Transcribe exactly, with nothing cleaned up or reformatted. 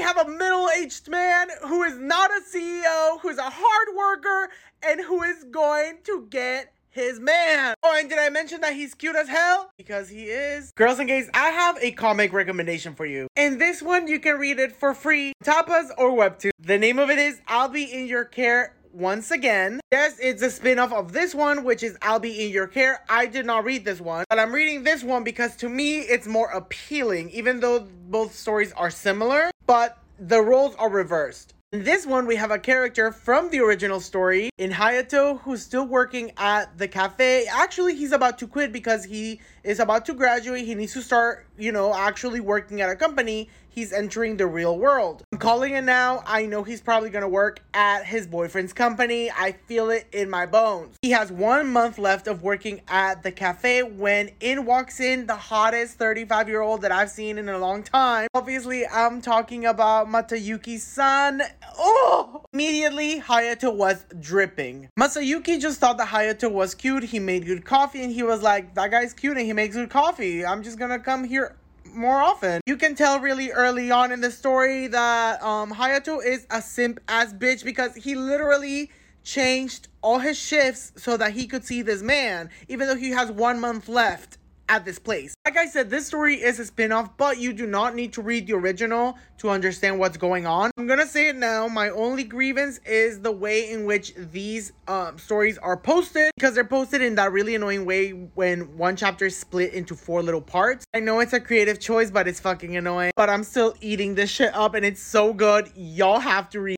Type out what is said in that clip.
have a middle-aged man who is not a C E O, who's a hard worker, and who is going to get his man. Oh, and did I mention that he's cute as hell? Because he is. Girls and gays, I have a comic recommendation for you. And this one, you can read it for free, Tapas or Webtoon. The name of it is I'll Be In Your Care Once Again. Yes, it's a spin-off of this one, which is I'll Be In Your Care. I did not read this one, but I'm reading this one because to me, it's more appealing, even though both stories are similar, but the roles are reversed. In this one, we have a character from the original story in Hayato who's still working at the cafe. Actually, he's about to quit because he is about to graduate. He needs to start, you know, actually working at a company. He's entering the real world. I'm calling it now. I know he's probably going to work at his boyfriend's company. I feel it in my bones. He has one month left of working at the cafe when in walks in the hottest thirty-five-year-old that I've seen in a long time. Obviously, I'm talking about Masayuki's son. Oh! Immediately, Hayato was dripping. Masayuki just thought that Hayato was cute. He made good coffee and he was like, that guy's cute and he makes good coffee. I'm just gonna come here more often. You can tell really early on in the story that um, Hayato is a simp ass bitch because he literally changed all his shifts so that he could see this man, even though he has one month left at this place. Like I said, this story is a spin-off, but you do not need to read the original to understand what's going on. I'm gonna say it now. My only grievance is the way in which these um, stories are posted, because they're posted in that really annoying way when one chapter is split into four little parts. I know it's a creative choice, but it's fucking annoying. But I'm still eating this shit up and it's so good. Y'all have to read.